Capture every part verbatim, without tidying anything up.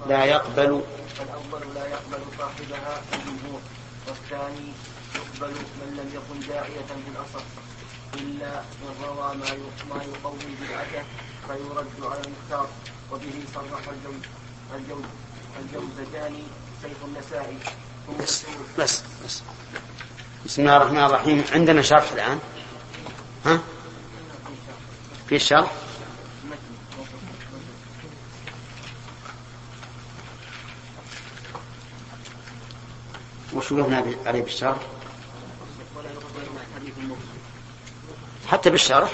لا يقبل فالأول لا يقبل صاحبها الجمهور، والثاني يقبل من لم يكن داعية بالأصح إلا من روى ما يقوي بدعته فيرد على المختار. وبه صرح الجوز الجوز الجوزجاني شيخ النسائي. بس, بس, بس بسم الله الرحمن الرحيم. عندنا شرح الآن، ها في الشرح وش قلنا عليه بالشرح؟ حتى بالشرح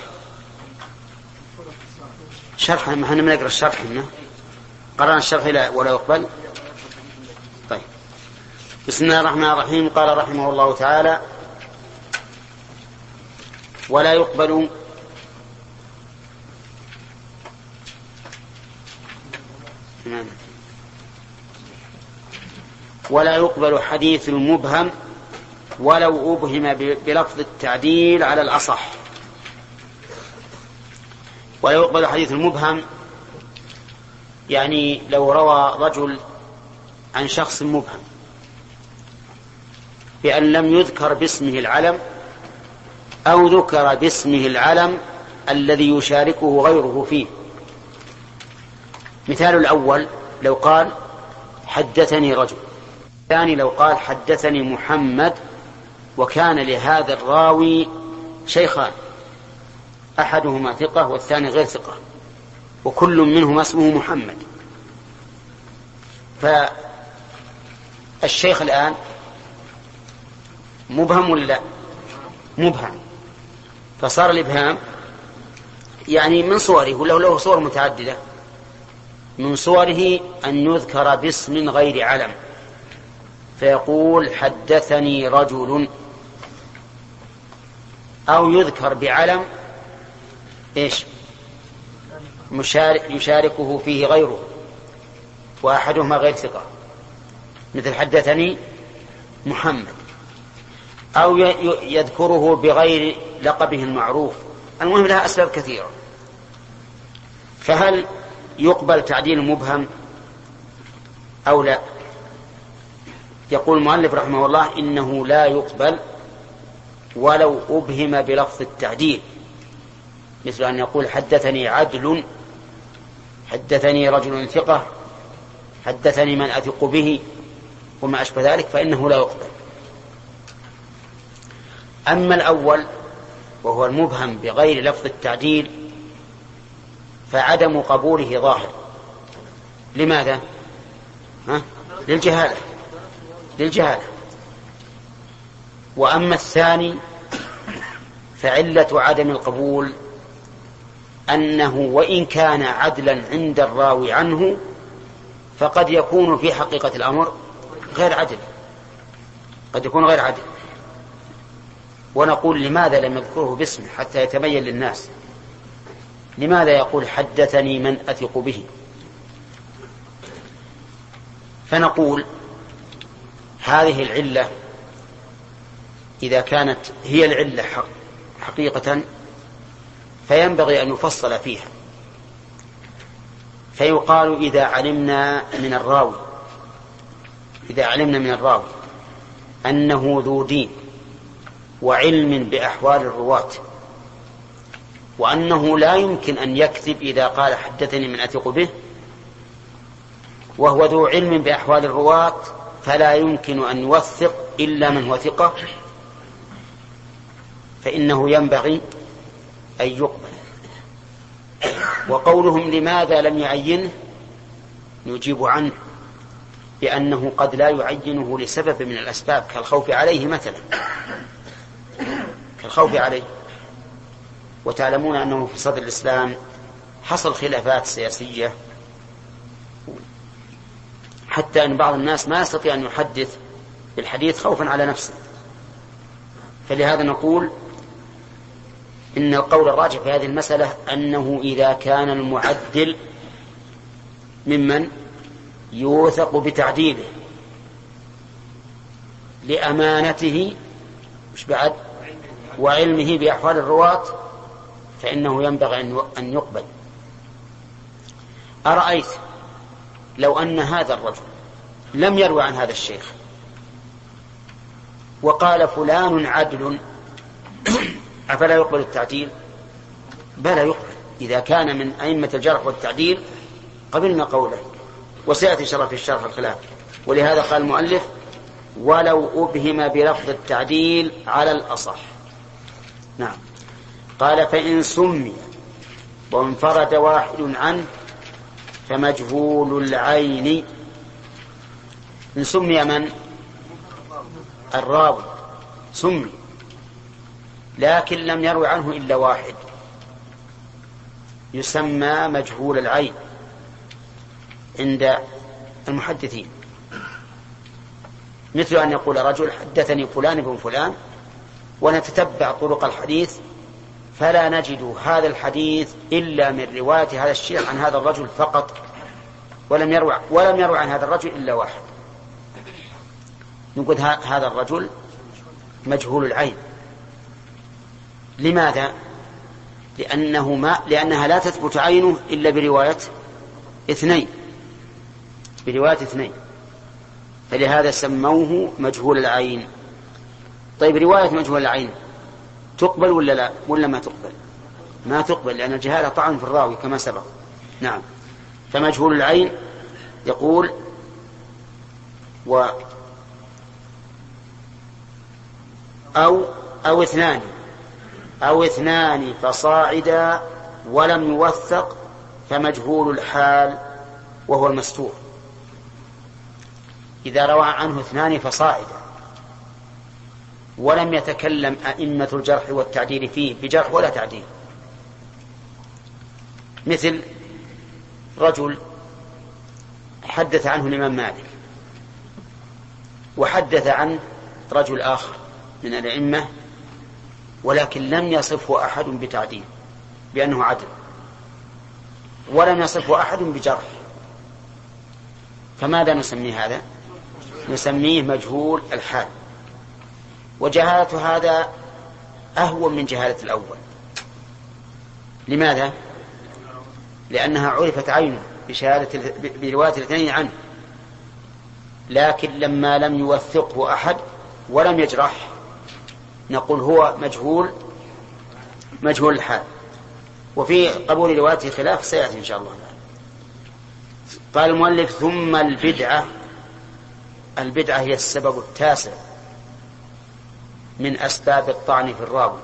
شرح ما احنا بنقرا الشرح هنا قرأنا الشرح لا ولا يقبل. طيب بسم الله الرحمن الرحيم. قال رحمه الله تعالى: ولا يقبل ولا يقبل حديث المبهم ولو أبهم بلفظ التعديل على الأصح. ولا يقبل حديث المبهم يعني لو روى رجل عن شخص مبهم بأن لم يذكر باسمه العلم أو ذكر باسمه العلم الذي يشاركه غيره فيه. مثال الأول لو قال حدثني رجل، الثاني لو قال حدثني محمد، وكان لهذا الراوي شيخان أحدهما ثقة والثاني غير ثقة وكل منهما اسمه محمد. فالشيخ الآن مبهم ولا لا؟ مبهم. فصار الإبهام يعني من صوره وله له صور متعددة. من صوره أن يذكر باسم غير علم فيقول حدثني رجل، أو يذكر بعلم إيش مشارك يشاركه فيه غيره وأحدهما غير ثقة، مثل حدثني محمد، أو يذكره بغير لقبه المعروف. المهم لها أسباب كثيرة. فهل يقبل تعديل المبهم أو لا؟ يقول المؤلف رحمه الله إنه لا يقبل ولو أبهم بلفظ التعديل، مثل أن يقول حدثني عدل، حدثني رجل ثقة، حدثني من أثق به وما أشبه ذلك، فإنه لا يقبل. أما الأول وهو المبهم بغير لفظ التعديل فعدم قبوله ظاهر. لماذا؟ ها؟ للجهالة للجهالة. وأما الثاني فعلة عدم القبول أنه وإن كان عدلا عند الراوي عنه فقد يكون في حقيقة الأمر غير عدل، قد يكون غير عدل. ونقول لماذا لم يذكره باسمه حتى يتبين للناس؟ لماذا يقول حدثني من أثق به؟ فنقول هذه العلة إذا كانت هي العلة حق حقيقة فينبغي أن يفصل فيها. فيقال إذا علمنا من الراوي إذا علمنا من الراوي أنه ذو دين وعلم بأحوال الرواة، وأنه لا يمكن أن يكذب إذا قال حدثني من أثق به، وهو ذو علم بأحوال الرواة فلا يمكن أن يوثق إلا من هو ثقة، فإنه ينبغي أن يقبل. وقولهم لماذا لم يعينه نجيب عنه بأنه قد لا يعينه لسبب من الأسباب كالخوف عليه مثلا، كالخوف عليه. وتعلمون أنه في صدر الإسلام حصل خلافات سياسية حتى أن بعض الناس ما يستطيع أن يحدث بالحديث خوفا على نفسه. فلهذا نقول إن القول الراجح في هذه المسألة أنه إذا كان المعدل ممن يوثق بتعديله لأمانته مش بعد وعلمه بأحوال الرواة فإنه ينبغي أن يقبل. أرأيت لو أن هذا الرجل لم يروي عن هذا الشيخ وقال فلان عدل أفلا يقبل التعديل؟ بلى يقبل، إذا كان من أئمة الجرح والتعديل قبلنا قوله، وسيأتي إن شاء الله في الشرح الخلاف. ولهذا قال المؤلف ولو أبهم بلفظ التعديل على الأصح. نعم. قال فإن سمي وانفرد واحد عنه فمجهول العين. إن سمي من؟ الراوي سمي لكن لم يروي عنه إلا واحد يسمى مجهول العين عند المحدثين، مثل أن يقول رجل حدثني فلان بن فلان ونتتبع طرق الحديث فلا نجد هذا الحديث إلا من رواية هذا الشيخ عن هذا الرجل فقط، ولم يروي ولم يروي عن هذا الرجل إلا واحد، نقول هذا الرجل مجهول العين. لماذا؟ لأنه ما لأنها لا تثبت عينه إلا برواية اثنين برواية اثنين فلهذا سموه مجهول العين. طيب رواية مجهول العين تقبل ولا لا ولا ما تقبل؟ ما تقبل، لأن الجهالة طعن في الراوي كما سبق. نعم. فمجهول العين يقول و أو أو اثنان أو اثنان فصاعدا ولم يوثق فمجهول الحال وهو المستور. إذا روى عنه اثنان فصاعدا ولم يتكلم أئمة الجرح والتعديل فيه بجرح ولا تعديل، مثل رجل حدث عنه الإمام مالك وحدث عنه رجل آخر من الأئمة ولكن لم يصفه أحد بتعديل بأنه عدل، ولم يصفه أحد بجرح، فماذا نسميه هذا؟ نسميه مجهول الحال. وجهالة هذا أهون من جهالة الأول. لماذا؟ لأنها عرفت عينه بشهادة برواية الاثنين عنه، لكن لما لم يوثقه أحد ولم يجرح نقول هو مجهول مجهول الحال. وفي قبول روايته خلاف سيأتي إن شاء الله. قال المؤلف ثم البدعة. البدعة هي السبب التاسع من أسباب الطعن في الراوي.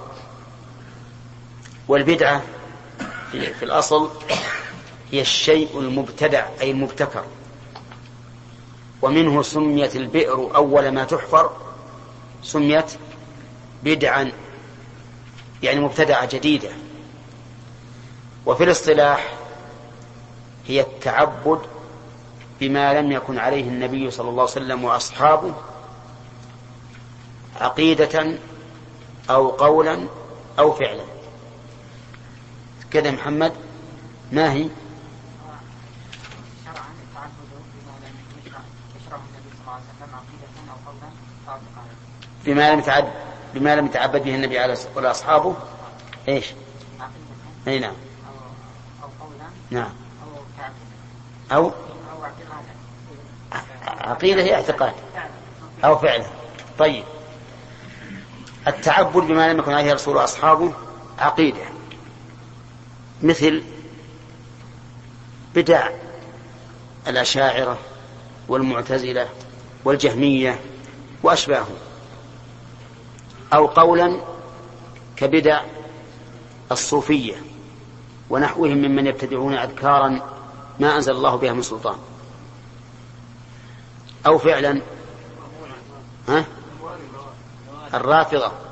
والبدعة في الأصل هي الشيء المبتدع أي المبتكر، ومنه سميت البئر أول ما تحفر سميت بدعا يعني مبتدعة جديدة. وفي الاصطلاح هي التعبد بما لم يكن عليه النبي صلى الله عليه وسلم وأصحابه عقيدة أو قولا أو فعلا. كذا محمد ما هي؟ بما لم يتعبد بما لم يتعبد به النبي عليه الصلاة والسلام ولا أصحابه إيش؟ أي نعم. أو قولا نعم أو أو عقيدة هي اعتقاد أو فعل. طيب التعبد بما لم يكن عليه الرسول وأصحابه عقيدة، مثل بدع الأشاعرة والمعتزلة والجهمية وأشباههم. أو قولا كبدع الصوفية ونحوهم ممن يبتدعون أذكارا ما أنزل الله بها من سلطان. أو فعلا ها؟ الرافضة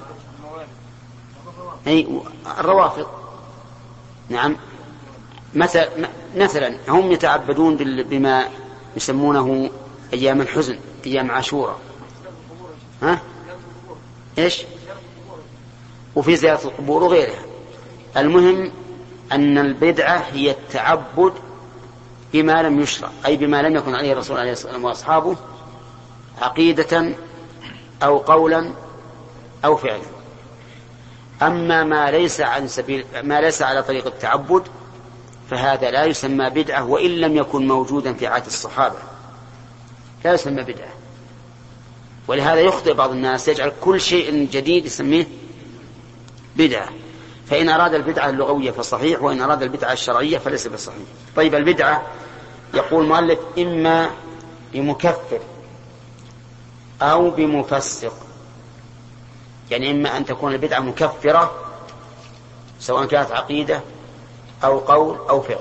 أي الروافض. نعم. مثلا مثلا هم يتعبدون بما يسمونه أيام الحزن أيام عاشوراء ها؟ إيش؟ وفي زيارة القبور وغيرها. المهم أن البدعة هي التعبد بما لم يشرع أي بما لم يكن عليه الرسول عليه الصلاة والسلام وأصحابه عقيدة أو قولا أو فعلا. أما ما ليس عن سبيل ما ليس على طريق التعبد فهذا لا يسمى بدعة وإن لم يكن موجودا في عهد الصحابة، لا يسمى بدعة. ولهذا يخطئ بعض الناس يجعل كل شيء جديد يسميه بدعة. فإن أراد البدعة اللغوية فصحيح، وإن أراد البدعة الشرعية فليس بصحيح. طيب البدعة يقول المؤلف إما بمكفر أو بمفسق، يعني إما أن تكون البدعة مكفرة سواء كانت عقيدة أو قول أو فعل،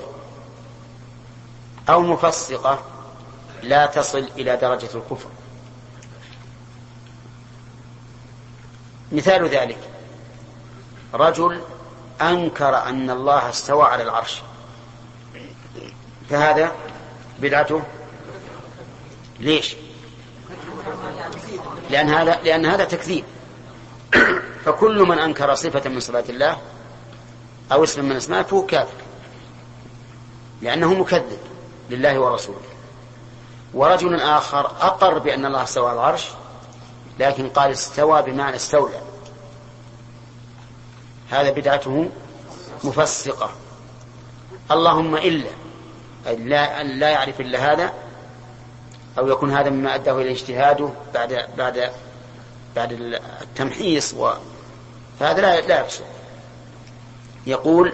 أو مفسقة لا تصل إلى درجة الكفر. مثال ذلك رجل أنكر أن الله استوى على العرش، فهذا بدعته. ليش؟ لأن هذا لأن هذا تكذيب. فكل من أنكر صفة من صفات الله أو اسم من اسمه فهو كافر، لأنه مكذب لله ورسوله. ورجل آخر أقر بأن الله استوى على العرش لكن قال استوى بمعنى استولى، هذا بدعته مفسقة. اللهم إلا لا, لا يعرف إلا هذا، أو يكون هذا مما أداه إلى اجتهاده بعد بعد بعد التمحيص، و... فهذا لا لا يفسق. يقول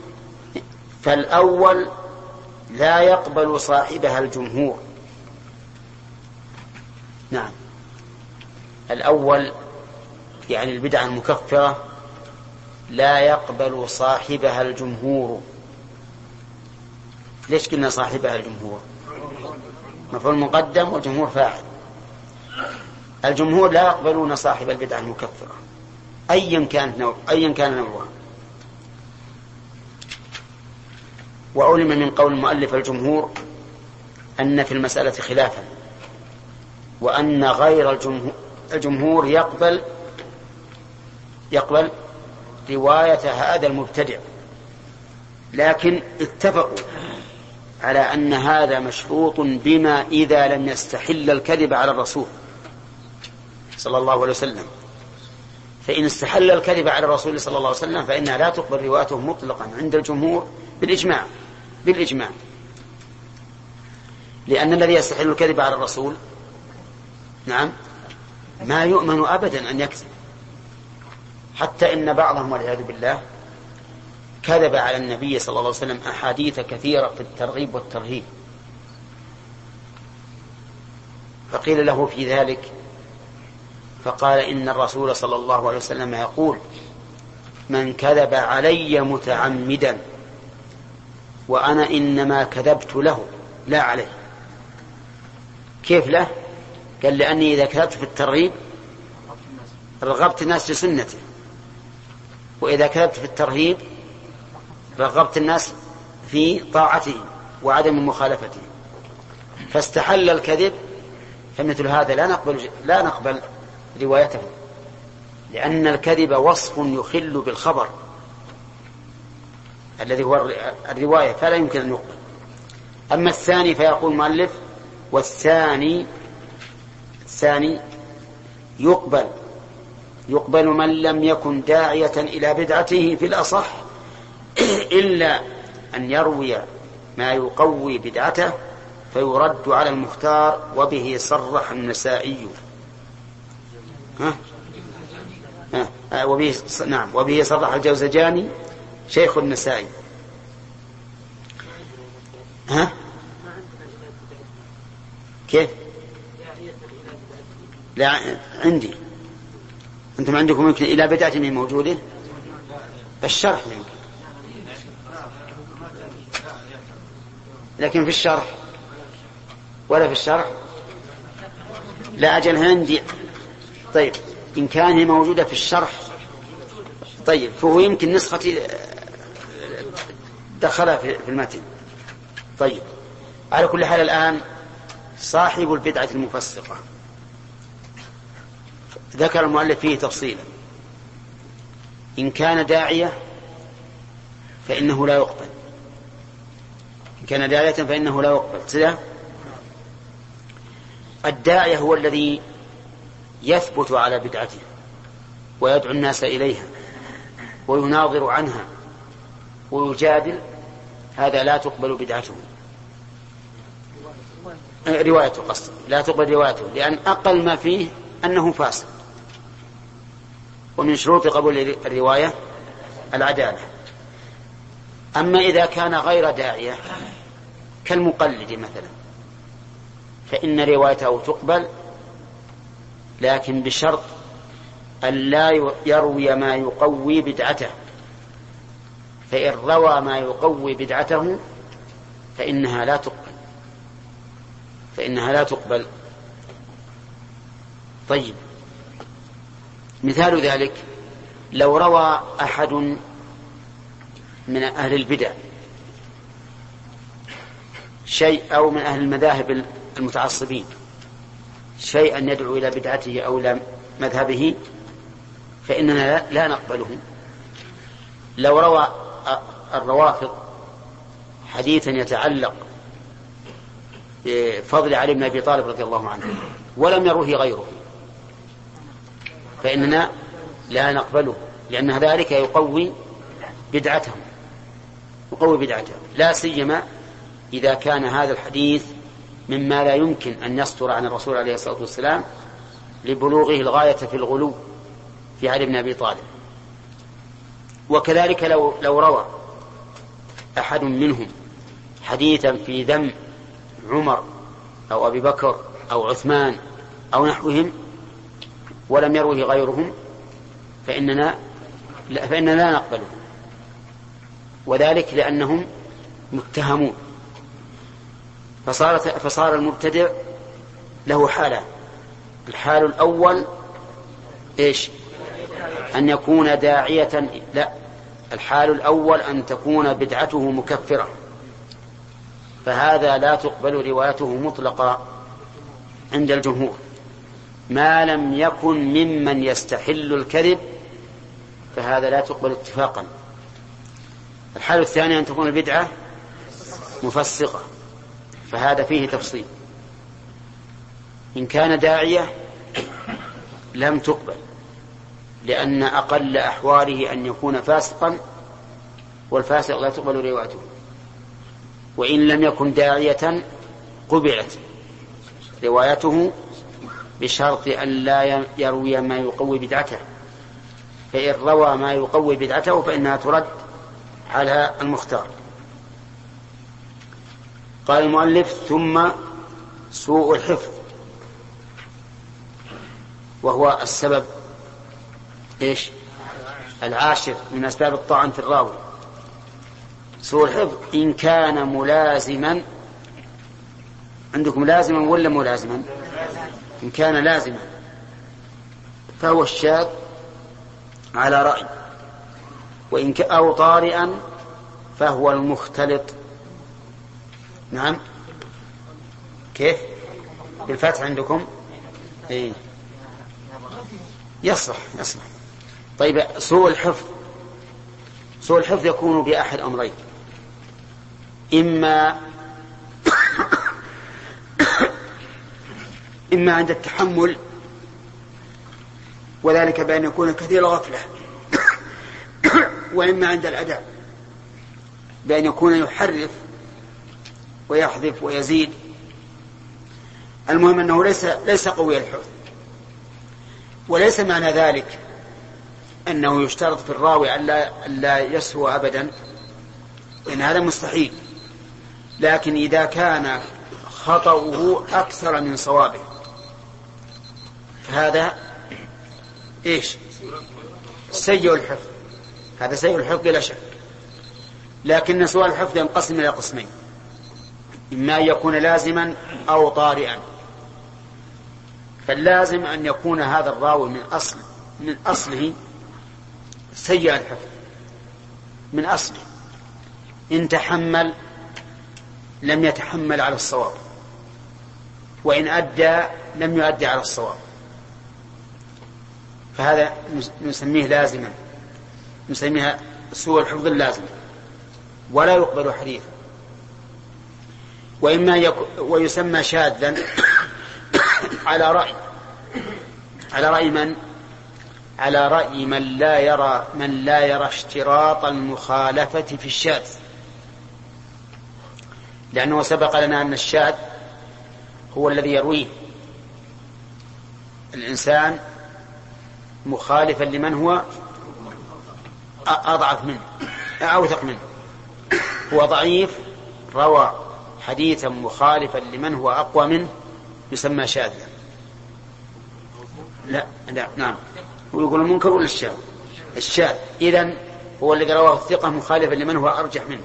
فالأول لا يقبل صاحبها الجمهور. نعم، الأول يعني البدعة المكفرة لا يقبل صاحبها الجمهور. ليش قلنا صاحبها الجمهور؟ مفعول مقدم والجمهور فاعل. الجمهور لا يقبلون صاحب البدعة المكفرة أيا كانت نوع أيا كان نوعها. وعلم من قول المؤلف الجمهور أن في المسألة خلافا، وأن غير الجمهور, الجمهور يقبل يقبل رواية هذا المبتدع، لكن اتفقوا على أن هذا مشروط بما إذا لم يستحل الكذب على الرسول صلى الله عليه وسلم. فإن استحل الكذب على الرسول صلى الله عليه وسلم فإنها لا تقبل روايته مطلقا عند الجمهور بالإجماع بالإجماع لأن الذي يستحل الكذب على الرسول نعم ما يؤمن أبدا أن يكذب، حتى إن بعضهم والعياذ بالله كذب على النبي صلى الله عليه وسلم أحاديث كثيرة في الترغيب والترهيب، فقيل له في ذلك فقال إن الرسول صلى الله عليه وسلم يقول من كذب علي متعمدا وأنا إنما كذبت له لا عليه. كيف له؟ قال لأني إذا كذبت في الترغيب رغبت الناس لسنته، وإذا كذبت في الترهيب رغبت الناس في طاعته وعدم مخالفته، فاستحل الكذب. فمثل هذا لا نقبل لا نقبل روايته، لأن الكذب وصف يخل بالخبر الذي هو الرواية، فلا يمكن أن يقبل. أما الثاني فيقول المؤلف والثاني الثاني يقبل يقبل من لم يكن داعية إلى بدعته في الأصح إلا أن يروي ما يقوي بدعته فيرد على المختار، وبه صرح النسائي. ها؟ ها؟ وبه نعم وبه صرح الجوزجاني شيخ النسائي. ها؟ كيف؟ لا عندي. أنتم عندكم يمكن إلى بدعة من موجودة الشرح يمكن، لكن في الشرح ولا في الشرح لا أجل عندي. طيب إن كان هي موجودة في الشرح طيب فهو يمكن نسختي دخلها في المتن. طيب على كل حال الآن صاحب البدعة المفسقة ذكر المؤلف فيه تفصيلا. إن كان داعية فإنه لا يقبل، إن كان داعية فإنه لا يقبل. سلام. الداعية هو الذي يثبت على بدعته ويدعو الناس إليها ويناظر عنها ويجادل هذا لا تقبل بدعته، روايته قصد لا تقبل روايته، لأن أقل ما فيه أنه فاسق، ومن شروط قبول الرواية العدالة. أما إذا كان غير داعية كالمقلد مثلا فإن روايته تقبل، لكن بشرط أن لا يروي ما يقوي بدعته، فإن روى ما يقوي بدعته فإنها لا تقبل فإنها لا تقبل. طيب، مثال ذلك لو روى أحد من أهل البدع شيء، أو من أهل المذاهب المتعصبين شيئا يدعو إلى بدعته أو إلى مذهبه، فإننا لا نقبله. لو روى الروافض حديثا يتعلق بفضل علي بن أبي طالب رضي الله عنه ولم يروه غيره فإننا لا نقبله، لأن ذلك يقوي بدعتهم يقوي بدعتهم لا سيما إذا كان هذا الحديث مما لا يمكن أن يصدر عن الرسول عليه الصلاة والسلام لبلوغه الغاية في الغلو في علي بن أبي طالب. وكذلك لو, لو روى أحد منهم حديثا في ذم عمر أو أبي بكر أو عثمان أو نحوهم ولم يروه غيرهم فإننا لا, فإننا لا نقبله، وذلك لأنهم متهمون. فصار, فصار المبتدع له حالة. الحال الأول إيش؟ أن يكون داعية، لا، الحال الأول أن تكون بدعته مكفرة، فهذا لا تقبل روايته مطلقة عند الجمهور ما لم يكن ممن يستحل الكذب، فهذا لا تقبل اتفاقا. الحال الثاني أن تكون البدعة مفسقة، فهذا فيه تفصيل. إن كان داعية لم تقبل، لأن أقل أحواله أن يكون فاسقا، والفاسق لا تقبل روايته. وإن لم يكن داعية قبلت روايته بشرط أن لا يروي ما يقوي بدعته، فإن روى ما يقوي بدعته فإنها ترد على المختار. قال المؤلف: ثم سوء الحفظ، وهو السبب إيش؟ العاشر من أسباب الطعن في الراوي. سوء الحفظ إن كان ملازما، عندكم لازما ولا ملازما؟ إن كان لازما فهو الشاذ على رأي، وإن كان أو طارئا فهو المختلط. نعم، كيف بالفتح عندكم؟ إيه؟ يصلح يصلح. طيب، سوء الحفظ سوء الحفظ يكون بأحد أمرين: إما إما عند التحمل، وذلك بأن يكون كثير غفلة، وإما عند الأداء بأن يكون يحرف ويحذف ويزيد. المهم أنه ليس ليس قوي الحفظ، وليس معنى ذلك أنه يشترط في الراوي أن لا, لا يسهو أبدا، لأن هذا مستحيل. لكن إذا كان خطأه أكثر من صوابه فهذا إيش؟ سيء الحفظ، هذا سيء الحفظ بلا شك. لكن سوء الحفظ ينقسم إلى قسمين: إما أن يكون لازما أو طارئا. فاللازم أن يكون هذا الراوي من أصل من أصله سيء الحفظ، من أصله إن تحمل لم يتحمل على الصواب، وإن أدى لم يؤدي على الصواب، فهذا نسميه لازما، نسميها سوء الحفظ اللازم، ولا يقبل حديثا. وإما يك... ويسمى شاذا على رأي على رأي من على رأي من لا يرى من لا يرى اشتراط المخالفة في الشاذ. لأنه سبق لنا أن الشاذ هو الذي يرويه الإنسان مخالفا لمن هو أضعف منه أوثق منه. هو ضعيف روى حديثا مخالفا لمن هو أقوى منه يسمى شاذا. لا لا نعم، هو يقول المنكر ولا الشاذ؟ الشاذ. إذن هو الذي رواه الثقة مخالفا لمن هو أرجح منه.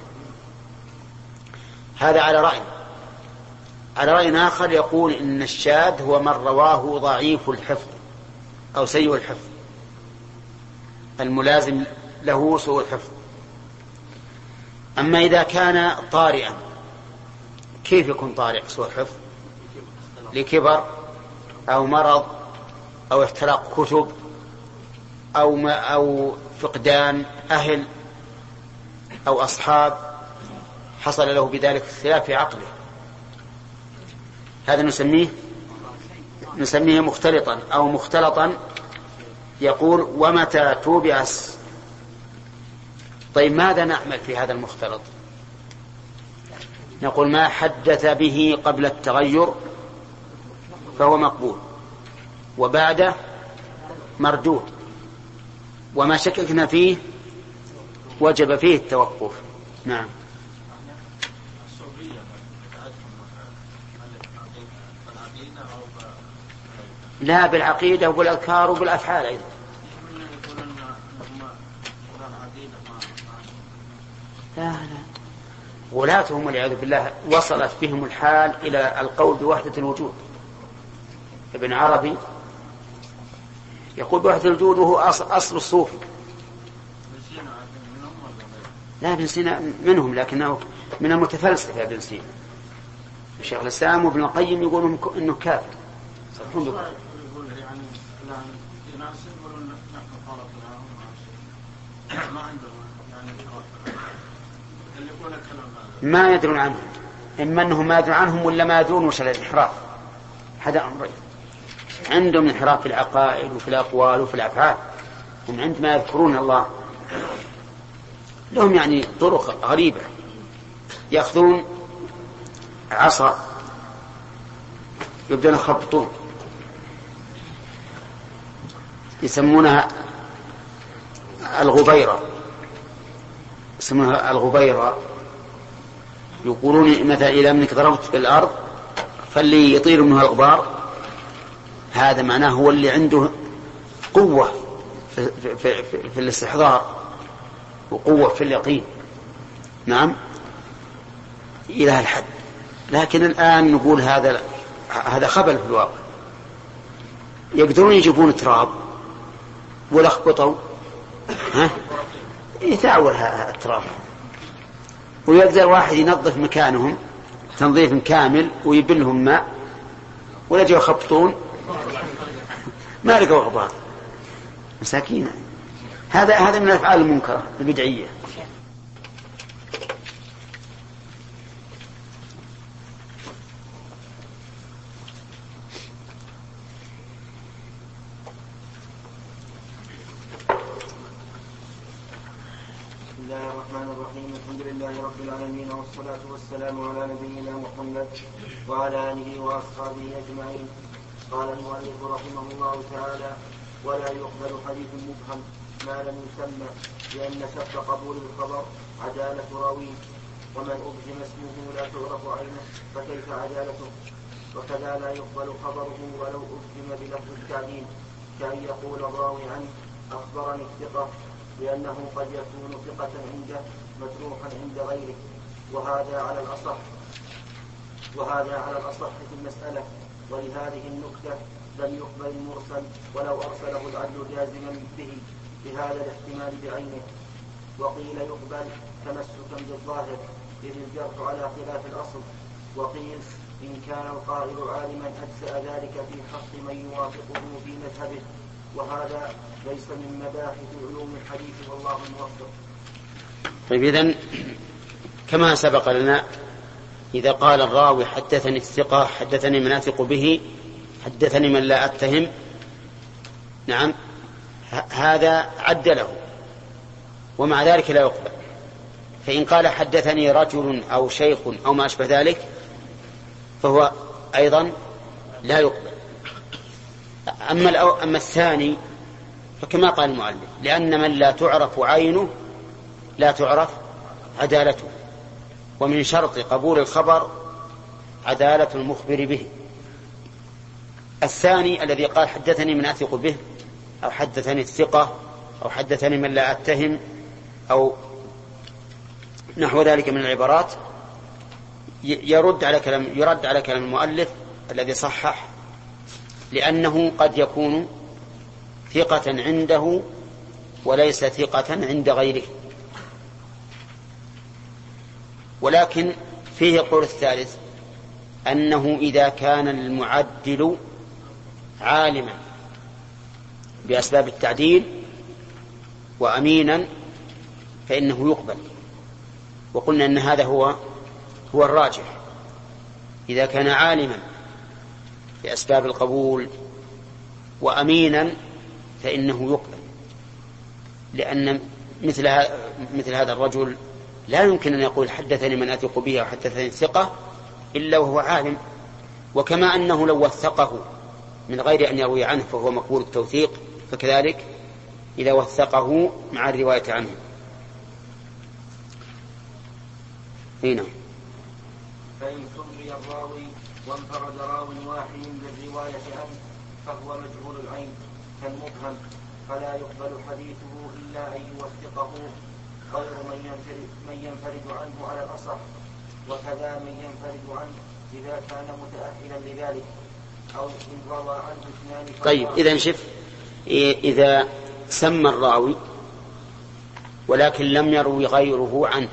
هذا على رأي. على رأي آخر يقول إن الشاذ هو من رواه ضعيف الحفظ أو سيء الحفظ الملازم له سوء الحفظ. أما إذا كان طارئا، كيف يكون طارئ سوء الحفظ؟ لكبر أو مرض أو احتراق كتب أو, ما أو فقدان أهل أو أصحاب حصل له بذلك اختلاف في عقله، هذا نسميه نسميه مختلطا أو مختلطا. يقول ومتى توبع. طيب ماذا نعمل في هذا المختلط؟ نقول ما حدث به قبل التغير فهو مقبول، وبعده مردود، وما شككنا فيه وجب فيه التوقف. نعم. لا، بالعقيدة وبالأذكار وبالأفعال أيضا. لا لا، غلاتهم والعياذ بالله وصلت بهم الحال إلى القول بوحدة الوجود. ابن عربي يقول بوحدة الوجود وهو أصل الصوفي. لا، ابن سينا منهم لكنه من المتفلسفة. ابن سينا الشيخ الإسلام وابن القيم يقولون إنه كافر. ما يدرون عنهم، إما أنهم ما يدرون عنهم ولا ما يدرون وش الانحراف. هذا أمرين، عندهم انحراف في العقائد وفي الأقوال وفي الأفعال، هم عندما يذكرون الله لهم يعني طرق غريبة. يأخذون عصا يبدون يخبطون، يسمونها الغبيرة، يسمونها الغبيرة. يقولون مثلا إذا منك ضربت في الأرض فاللي يطير منها الغبار هذا معناه هو اللي عنده قوة في, في, في, في, في الاستحضار وقوة في اليقين. نعم، إلى الحد. لكن الآن نقول هذا هذا خبل في الواقع. يقدرون يجيبون تراب ولخبطوا ها يتعور التراب، ويقدر واحد ينظف مكانهم تنظيف كامل ويبلهم ماء ولا يجوا يخبطون ما لقوا غبار مساكين. هذا هذا من الأفعال المنكرة البدعية. والصلاة والسلام على نبينا محمد وعلى آله وأصحابه أجمعين. قال المؤلف رحمه الله تعالى: ولا يقبل حديث مبهم ما لم يسمى، لأن شرط قبول الخبر عدالة راويه، ومن أبهم اسمه لا تعرف عينه فكيف عدالته. وكذا لا يقبل خبره ولو أبهم بلفظ التعديل، كأن يقول الراوي عنه أخبرني الثقة، لأنه قد يكون ثقة عنده مجروحا عند غيره، وهذا على الأصح وهذا على الأصح في المسألة. ولهذه النكتة لم يقبل المرسل ولو أرسله العدل جازما به بهذا الاحتمال بعينه. وقيل يقبل تمسكا بالظاهر إذ الجرح على خلاف الأصل. وقيل إن كان القائل عالما أجزأ ذلك في حق من يوافقه في مذهبه، وهذا ليس من مباحث علوم الحديث والله الموفق. طيب، إذن كما سبق لنا إذا قال الراوي حدثني الثقة حدثني من أثق به حدثني من لا أتهم، نعم، هذا عد له ومع ذلك لا يقبل. فإن قال حدثني رجل أو شيخ أو ما أشبه ذلك فهو أيضا لا يقبل. أما, أما الثاني فكما قال المؤلف لأن من لا تعرف عينه لا تعرف عدالته، ومن شرط قبول الخبر عدالة المخبر به. الثاني الذي قال حدثني من أثق به أو حدثني الثقة أو حدثني من لا أتهم أو نحو ذلك من العبارات يرد على كلام يرد على كلام المؤلف الذي صحح، لأنه قد يكون ثقة عنده وليس ثقة عند غيره. ولكن فيه قول الثالث أنه إذا كان المعدل عالما بأسباب التعديل وأمينا فإنه يقبل، وقلنا أن هذا هو هو الراجح. إذا كان عالما بأسباب القبول وأمينا فإنه يقبل، لأن مثل مثل هذا الرجل لا يمكن أن يقول حدثني من أثق به أو حدثني الثقة إلا وهو عالم. وكما أنه لو وثقه من غير أن يروي عنه فهو مقبول التوثيق، فكذلك إذا وثقه مع الرواية عنه. هنا فإن سمي الراوي وانفرد راو واحد بالرواية عنه فهو مجهول العين كالمبهم، فلا يقبل حديثه إلا أن يوثقه غير من ينفرد, من ينفرد عنه على الأصح، وكذا من ينفرد عنه إذا كان متأهلا لذلك أو إن روى عنه اثنان. طيب إذا شف إذا سمى الراوي ولكن لم يروي غيره عنه،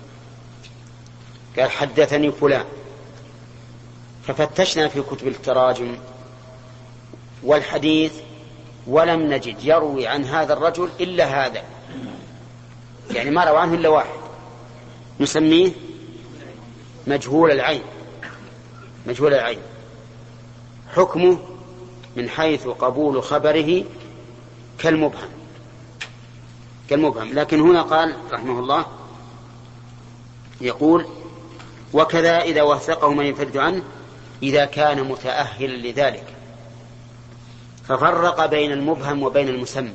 قال حدثني فلان، ففتشنا في كتب التراجم والحديث ولم نجد يروي عن هذا الرجل إلا هذا، يعني ما روى عنه إلا واحد، نسميه مجهول العين. مجهول العين حكمه من حيث قبول خبره كالمبهم كالمبهم لكن هنا قال رحمه الله يقول وكذا إذا وثقه من ينفرد عنه إذا كان متأهلا لذلك، ففرق بين المبهم وبين المسمى.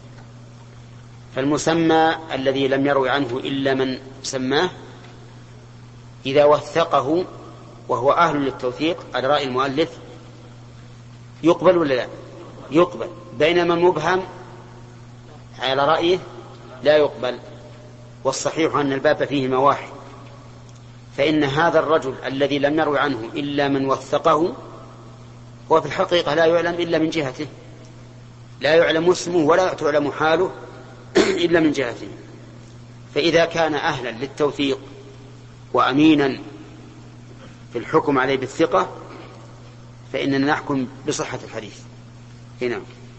فالمسمى الذي لم يروي عنه إلا من سماه إذا وثقه وهو أهل للتوثيق على رأي المؤلف يقبل ولا لا؟ يقبل، بينما المبهم على رأيه لا يقبل. والصحيح أن الباب فيهما واحد، فإن هذا الرجل الذي لم يروي عنه إلا من وثقه هو في الحقيقة لا يعلم إلا من جهته، لا يعلم اسمه ولا تعلم حاله إلا من جهته. فإذا كان أهلا للتوثيق وأمينا في الحكم عليه بالثقة فإننا نحكم بصحة الحديث. هنا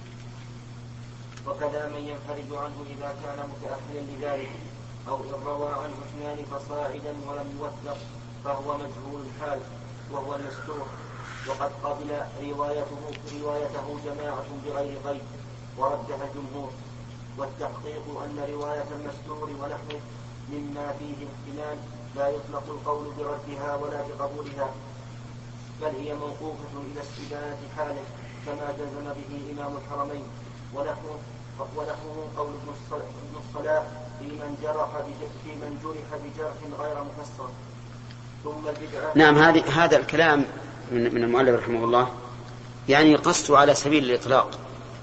وكذا من ينفرد عنه إذا كان متأهلا لذلك أو إن روى عنه اثنان فصاعدا ولم يوثق فهو مجهول الحال وهو المستور، وقد قبل روايته روايته جماعة بغير قيد وردها الجمهور. والتحقيق أن رواية المستور ونحوه مما فيه احتمال لا يطلق القول بردها ولا بقبولها، بل هي موقوفة إلى استبانة حاله كما جزم به إمام الحرمين. ونحوه ونحوه قول ابن الصلاح في من جرح في من جرح بجرح غير مفسر. ثم البدعة. نعم، هذه هذا الكلام من من المؤلف رحمه الله يعني قصد على سبيل الإطلاق،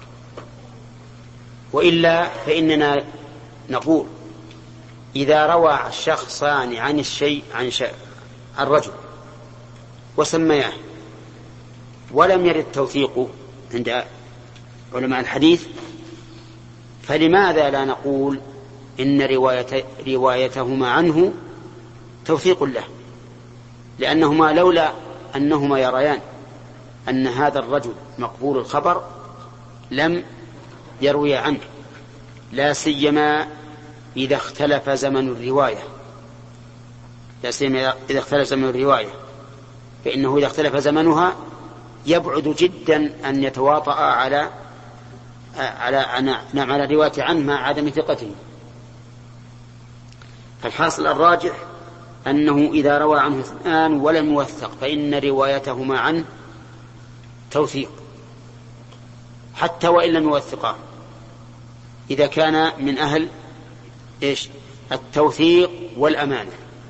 وإلا فإننا نقول إذا روى الشخصان عن الشيء عن شيء الرجل وسمياه ولم يرد توثيقه عند علماء الحديث، فلماذا لا نقول إن رواية روايتهما عنه توثيق له؟ لأنهما لولا أنهما يريان أن هذا الرجل مقبول الخبر لم يروي عنه، لا سيما إذا اختلف زمن الرواية لا سيما إذا اختلف زمن الرواية فإنه إذا اختلف زمنها يبعد جدا أن يتواطأ على على نعم على الرواية عنه مع عدم ثقته. فالحاصل الراجح أنه إذا روى عنه اثنان ولم يوثق فإن روايتهما عنه توثيق حتى وإن لم يوثقا، إذا كان من أهل إيش التوثيق والأمانة.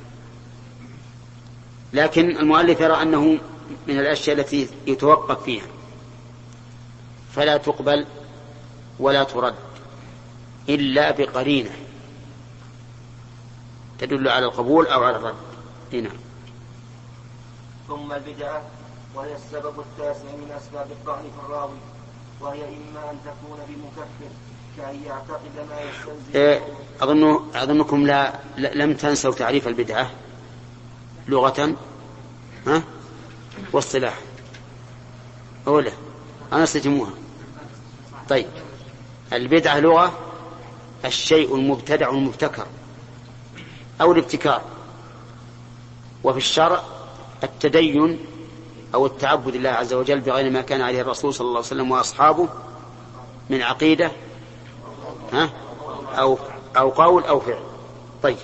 لكن المؤلف يرى أنه من الأشياء التي يتوقف فيها فلا تقبل ولا ترد إلا بقرينة تدل على القبول أو على الرد. هنا ثم البدعة وهي السبب التاسع من أسباب الطعن في الراوي، وهي إما أن تكون بمكفر كأن يعتقد ما يستلزم. إيه أظن أظنكم لا لم تنسوا تعريف البدعة لغة ها واصطلاح أولا أنا ستموها. طيب البدعة لغة الشيء المبتدع المبتكر أو الابتكار، وفي الشرع التدين أو التعبد لله عز وجل بغير ما كان عليه الرسول صلى الله عليه وسلم وأصحابه من عقيدة ها أو أو قول أو فعل. طيب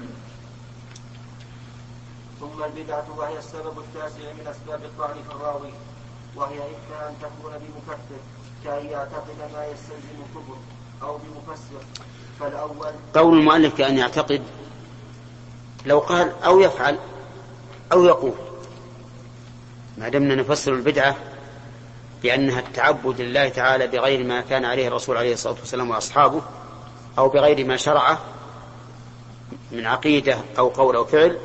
ثم البدعة وهي السبب التاسع من أسباب الطعن في الراوي، وهي إما أن تكون بمكفر كأن يعتقد ما يستلزم الكفر أو بمفسر. فالأول قول المؤلف كأن يعتقد، لو قال أو يفعل أو يقول، ما دمنا نفسر البدعة بأنها التعبد لله تعالى بغير ما كان عليه الرسول عليه الصلاة والسلام وأصحابه أو بغير ما شرعه من عقيدة أو قول أو فعل،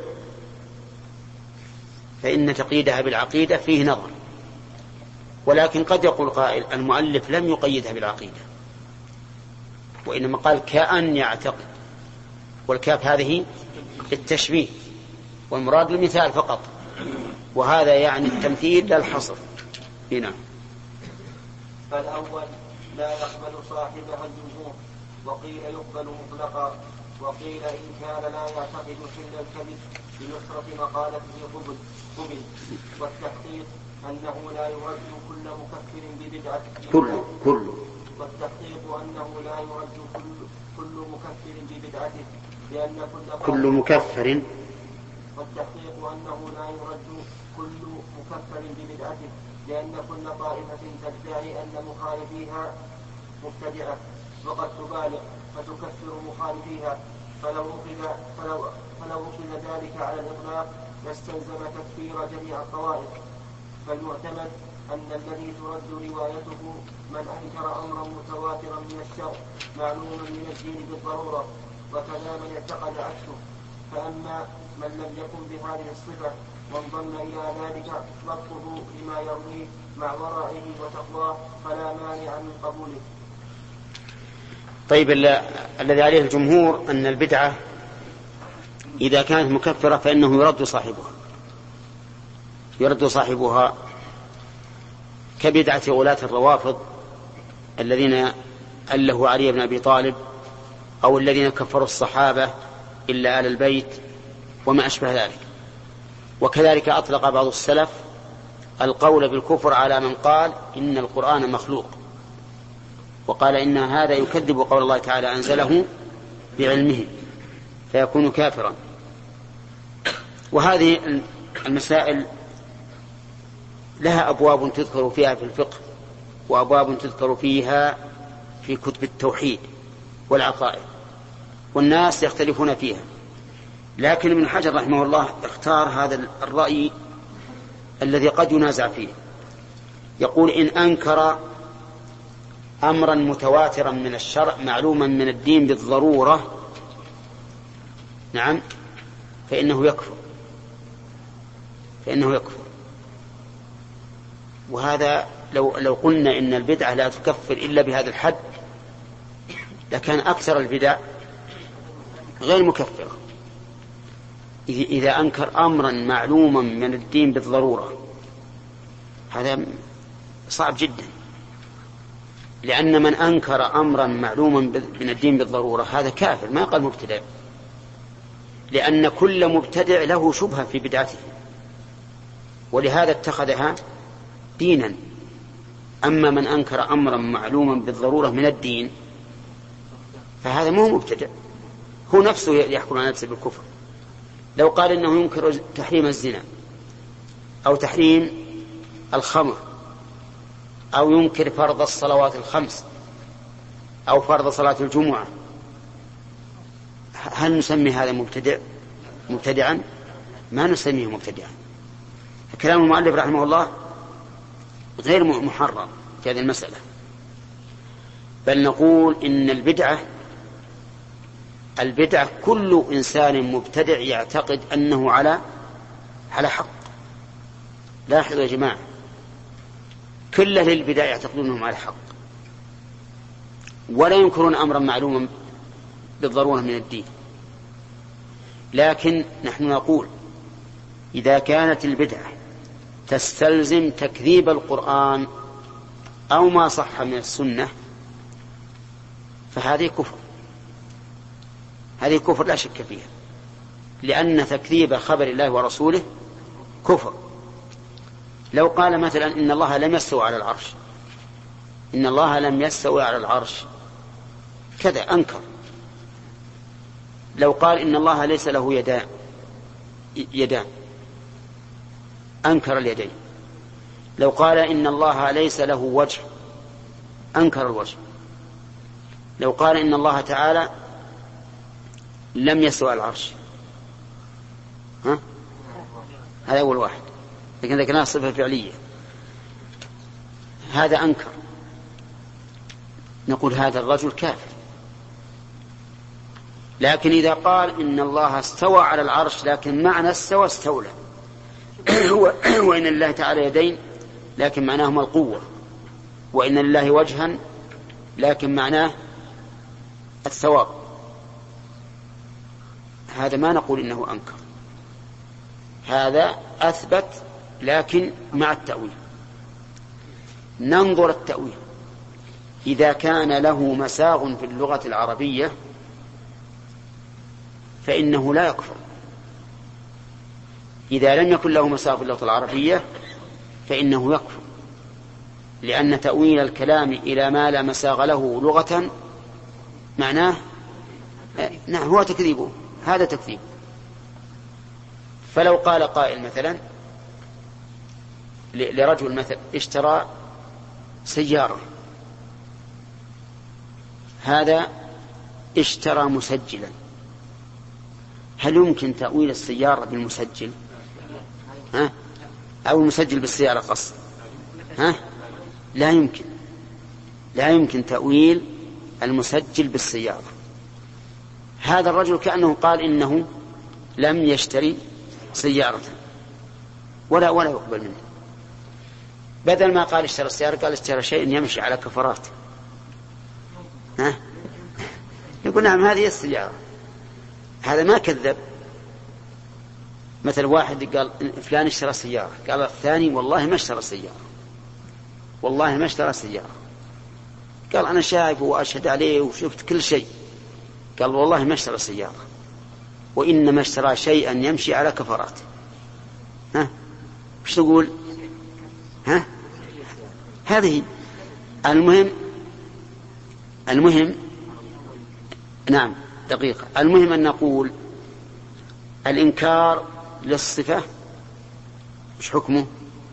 فإن تقييدها بالعقيدة فيه نظر. ولكن قد يقول قائل المؤلف لم يقيدها بالعقيدة وإنما قال كأن يعتقد، والكاف هذه التشبيه والمراد المثال فقط، وهذا يعني التمثيل لا الحصر. هنا فالأول لا يقبل صاحبها الجمهور، وقيل يقبل مطلقا، وقيل إن كان لا يعتقد حل الكذب بنصرة مقالته قبل قبل والتحقيق أنه لا يرد كل مكفر ببدعة كل كل والتحقيق أنه لا يرد كل كل مكفر ببدعته لأن كل كل مكفر والتحقيق أنه لا يرد كل مكفر ببدعته لأن كل طائفة تدعي أن مخالفيها مبتدعة وقد تبالغ فتكفر مخالفيها، فلو أخذ فلو فلو أخذ ذلك على الإطلاق لاستلزم تكفير جميع الطوائف. فالمعتمد أن الذي ترد روايته من أنكر أمرا متواترا من الشرع معلوما من الدين بالضرورة، وكذا من اعتقد عكسه. فأما من لم يكن بهذه الصفة وانضم إلى ذلك ضبطه لما يرويه مع ورعه وتقواه فلا مانع من قبوله. طيب الذي عليه الجمهور أن البدعة إذا كانت مكفرة فإنه يرد صاحبها يرد صاحبها كبدعة غلاة الروافض الذين أله علي بن أبي طالب أو الذين كفروا الصحابة إلا آل البيت وما أشبه ذلك. وكذلك أطلق بعض السلف القول بالكفر على من قال إن القرآن مخلوق، وقال إن هذا يكذب قول الله تعالى أنزله بعلمه فيكون كافرا. وهذه المسائل لها أبواب تذكر فيها في الفقه وأبواب تذكر فيها في كتب التوحيد والعقائد، والناس يختلفون فيها. لكن ابن حجر رحمه الله اختار هذا الرأي الذي قد ينازع فيه، يقول إن أنكر أمرا متواترا من الشرع معلوما من الدين بالضرورة نعم فإنه يكفر فإنه يكفر وهذا لو لو قلنا إن البدعة لا تكفر إلا بهذا الحد لكان أكثر البدع غير مكفرة. إذا أنكر أمرا معلوما من الدين بالضرورة هذا صعب جدا، لأن من أنكر أمرا معلوما من الدين بالضرورة هذا كافر ما قال مبتدع، لأن كل مبتدع له شبهة في بدعته ولهذا اتخذها دينا. أما من أنكر أمرا معلوما بالضرورة من الدين فهذا مو مبتدع، هو نفسه يحكم على نفسه بالكفر. لو قال إنه ينكر تحريم الزنا أو تحريم الخمر أو ينكر فرض الصلوات الخمس أو فرض صلاة الجمعة، هل نسمي هذا مبتدع مبتدعا؟ ما نسميه مبتدعا. كلام المؤلف رحمه الله غير محرم في هذه المسألة، بل نقول إن البدعة البدعة كل إنسان مبتدع يعتقد أنه على على حق. لاحظوا يا جماعة، كل أهل البدع يعتقدون أنهم على حق ولا ينكرون أمرا معلوما بالضرورة من الدين، لكن نحن نقول إذا كانت البدعة تستلزم تكذيب القرآن أو ما صح من السنة فهذه كفر، هذه كفر لا شك فيها، لأن تكذيب خبر الله ورسوله كفر. لو قال مثلا إن الله لم يستوي على العرش، إن الله لم يستوي على العرش كذا أنكر. لو قال إن الله ليس له يدان يدان أنكر اليدين. لو قال إن الله ليس له وجه أنكر الوجه. لو قال إن الله تعالى لم يستوي على العرش، ها؟ هذا أول واحد، لكن ذكرناها صفة فعلية، هذا أنكر. نقول هذا الرجل كافر. لكن إذا قال إن الله استوى على العرش لكن معنى استوى استولى وإن الله تعالى يدين لكن معناهما القوة، وإن الله وجها لكن معناه الثواب، هذا ما نقول إنه أنكر، هذا أثبت لكن مع التأويل. ننظر التأويل، إذا كان له مساغ في اللغة العربية فإنه لا يكفر. إذا لم يكن له مساغ في اللغة العربية فإنه يكفر، لأن تأويل الكلام إلى ما لا مساغ له لغة معناه نعم هو تكذيبه، هذا تكذيب. فلو قال قائل مثلا لرجل مثلا اشترى سيارة، هذا اشترى مسجلا، هل يمكن تأويل السيارة بالمسجل؟ ها؟ أو المسجل بالسيارة قصد؟ ها؟ لا يمكن، لا يمكن تأويل المسجل بالسيارة. هذا الرجل كأنه قال إنه لم يشتري سيارة ولا ولا يقبل منه، بدل ما قال اشترى السيارة قال اشترى شيء يمشي على كفرات. ها؟ يقول نعم هذه السيارة، هذا ما كذب. مثل واحد قال فلان اشترى سيارة، قال الثاني والله ما اشترى سيارة، والله ما اشترى سيارة. قال أنا شايف وأشهد عليه وشفت كل شيء، قال والله ما اشترى سيارة وإنما اشترى شيئا يمشي على كفرات. ها وش تقول؟ ها هذه المهم المهم نعم دقيقة. المهم أن نقول الإنكار للصفة مش حكمه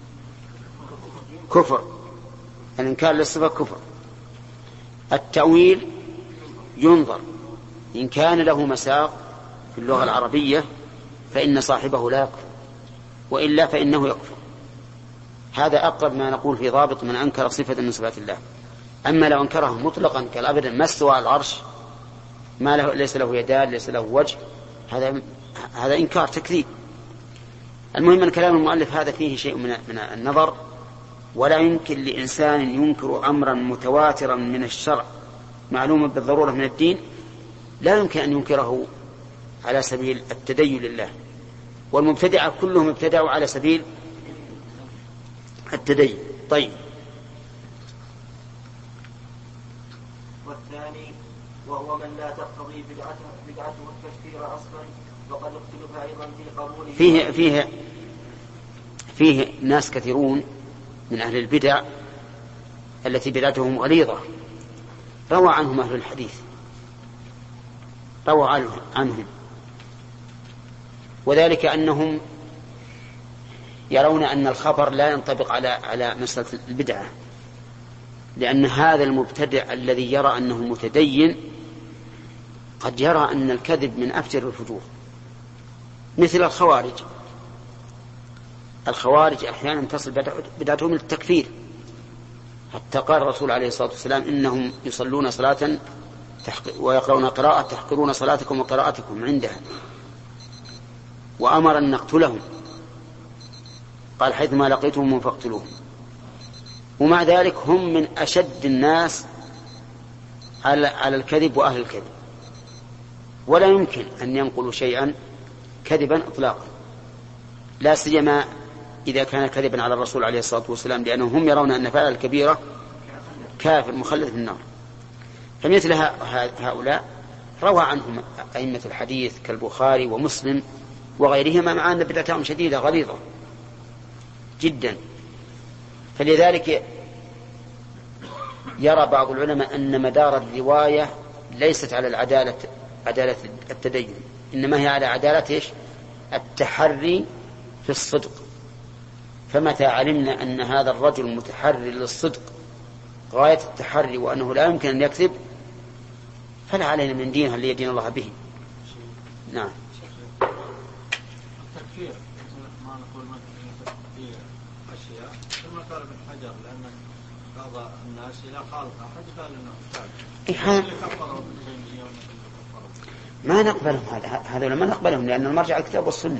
كفر، الإنكار للصفة كفر. التأويل ينظر، إن كان له مساق في اللغة العربية فإن صاحبه لا يكفر، وإلا فإنه يكفر. هذا أقرب ما نقول في ضابط من أنكر صفة من صفات الله. أما لو أنكره مطلقا قال أبدا ما استوى على العرش، ما له ليس له يدان ليس له وجه، هذا هذا إنكار تكذيب. المهم أن كلام المؤلف هذا فيه شيء من من النظر، ولا يمكن لإنسان ينكر أمرا متواترا من الشرع معلوما بالضرورة من الدين لا يمكن أن ينكره على سبيل التدين لله. والمبتدعة كلهم ابتدعوا على سبيل التدين. طيب، والثاني وهو من لا تقتضي بدعته بدعته التكفير أصلا، وقد اختلف أيضا في قبوله. فيه فيه فيه ناس كثيرون من أهل البدع التي بدعتهم غليظة روى عنهم أهل الحديث رووا عنهم، وذلك أنهم يرون أن الخبر لا ينطبق على على مسألة البدعة، لأن هذا المبتدع الذي يرى أنه متدين قد يرى أن الكذب من أفجر الفجور، مثل الخوارج. الخوارج أحيانا تصل بدعتهم إلى التكفير، حتى قال الرسول عليه الصلاة والسلام إنهم يصلون صلاة ويقرؤون قراءة تحقرون صلاتكم وقراءتكم عندها، وأمر أن نقتلهم، قال حيثما لقيتهم فاقتلوهم. ومع ذلك هم من أشد الناس على على الكذب وأهل الكذب، ولا يمكن أن ينقلوا شيئا كذبا إطلاقا، لا سيما إذا كان كذبا على الرسول عليه الصلاة والسلام، لأنهم هم يرون أن فعل الكبيرة كافر مخلد في النار. فمثل هؤلاء روى عنهم أئمة الحديث كالبخاري ومسلم وغيرهما، مع أن بدعتهم شديدة غليظة جدا. فلذلك يرى بعض العلماء أن مدار الرواية ليست على العدالة عدالة التدين، إنما هي على عدالة إيش؟ التحري في الصدق. فمتى علمنا أن هذا الرجل متحري للصدق غاية التحري وأنه لا يمكن أن يكذب، فلا علينا من دينه اللي يدين الله به. نعم. التكفير ما نقول مثلا في أشياء كما قال ابن حجر، لأن بعض الناس إذا خالف أحد قال إنه أحتاج ما نقبلهم، هذا هذا ما نقبلهم، لأن المرجع الكتاب والسنة.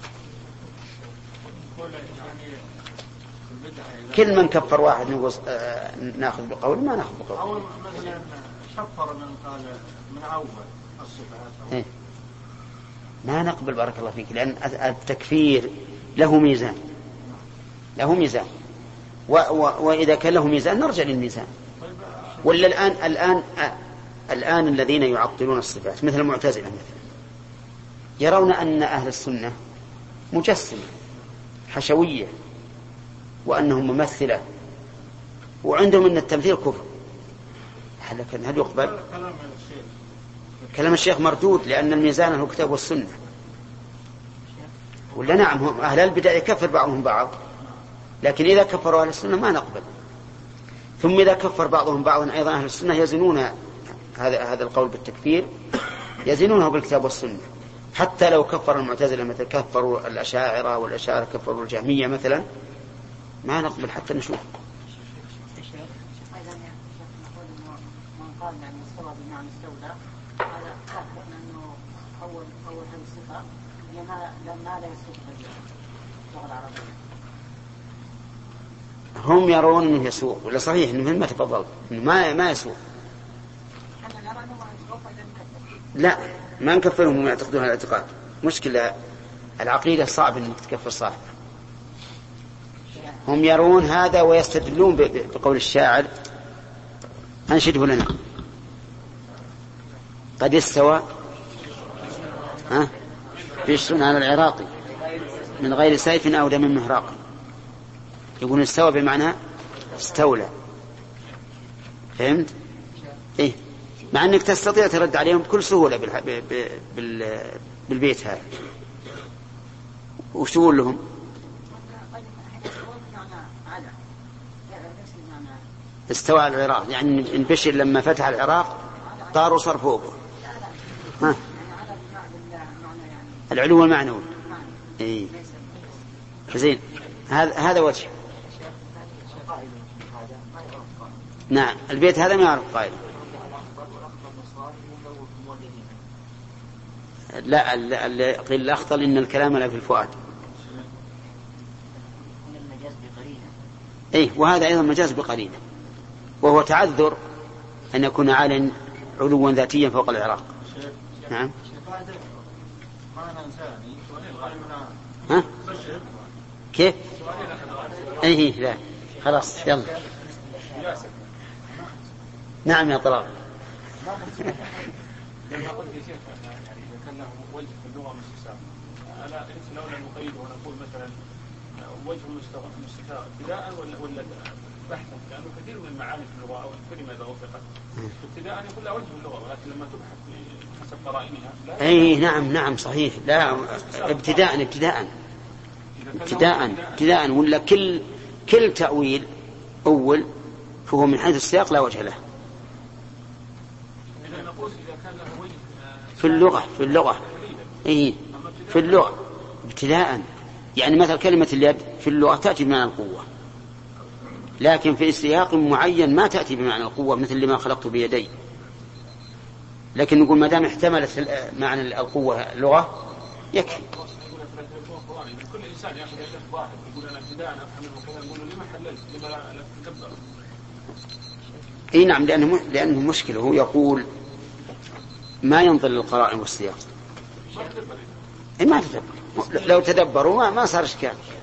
كل من كفر واحد نقول آه ناخذ بقول، ما ناخذ بقول. أول مثلا كفر من قال من أول الصفات إيه؟ ما نقبل بارك الله فيك، لأن التكفير له ميزان، له ميزان، و و وإذا كان له ميزان نرجع للميزان. ولا الآن الآن آه الآن الذين يعطلون الصفات مثل المعتزلة مثلا يرون أن أهل السنة مجسمة حشوية، وأنهم ممثلة، وعندهم أن التمثيل كفر. هل هل يقبل؟ كلام الشيخ مردود، لأن الميزان هو الكتاب والسنة. ولا نعم، هم أهل البدع يكفر بعضهم بعض، لكن إذا كفروا أهل السنة ما نقبل. ثم إذا كفر بعضهم بعضا أيضا أهل السنة يزنون هذا هذا القول بالتكفير، يزنونه بالكتاب والسنة. حتى لو كفر المعتزلة مثل كفروا الأشاعرة، والأشاعرة كفروا الجهمية مثلا، ما نقبل حتى نشوف. من قال أن استوى بمعنى استولى هذا كافر، لأنه أول أول هذه الصفة ما لا يسوق في اللغة العربية. هم يرون أنه يسوق، ولا صحيح أنه ما تفضل أنه ما ما يسوق. لا، ما نكفرهم وما يعتقدون على الاعتقاد. مشكلة العقيدة صعب أنك تكفر صاحب. هم يرون هذا ويستدلون بقول الشاعر أنشده لنا: قد استوى ها بشر على العراق من غير سيف أو دم مهراق. يقول استوى بمعنى استولى. فهمت؟ إيه؟ مع أنك تستطيع ترد عليهم بكل سهولة بالبيت هذا. وش تقول لهم؟ استوى على العراق، يعني إن بشر لما فتح العراق طار وصار فوقه. ها؟ العلو المعنوي. إيه. زين، هذا هذا وجه. نعم، البيت هذا ما يعرف قائل. لا، اللي قيل الأخطل إن الكلام لا في الفؤاد. إيه، وهذا أيضا مجاز بقرينة، وهو تعذر أن يكون عالا علوا ذاتيا فوق العراق. نعم. ها؟ كيف؟ أيه لا خلاص يلا. نعم يا طلال. لما قلت يا شيخ يعني إذا كان له وجه في اللغة مستساغ، ألا لولا نقيد ونقول مثلا وجه مستساغ ابتداء ولا ولا بحثا، لأنه كثير من المعاني في اللغة أو الكلمة إذا وفقت ابتداء يكون لها وجه اللغة، ولكن لما تبحث حسب قرائنها لا. أي نعم نعم صحيح. لا ابتداء ابتداء ابتداء ابتداء ولا كل كل تأويل أول فهو من حيث السياق لا وجه له. إذا نقول إذا كان له وجه في اللغة في اللغة إيه في اللغة ابتداء، يعني مثل كلمة اليد في اللغة تأتي بمعنى القوة، لكن في سياق معين ما تأتي بمعنى القوة مثل لما خلقت بيدي. لكن نقول ما دام احتملت معنى القوة لغة يكفي. كل إنسان يأخذ يد واحد يقول أنا ابتداء أفهم وكذا، نقول لما حللت لما لا تكبر. اي نعم لأنه لأنه مشكلة. هو يقول ما ينظر للقرائن والسياق. ما تدبر. لو تدبروا ما ما صار إشكال.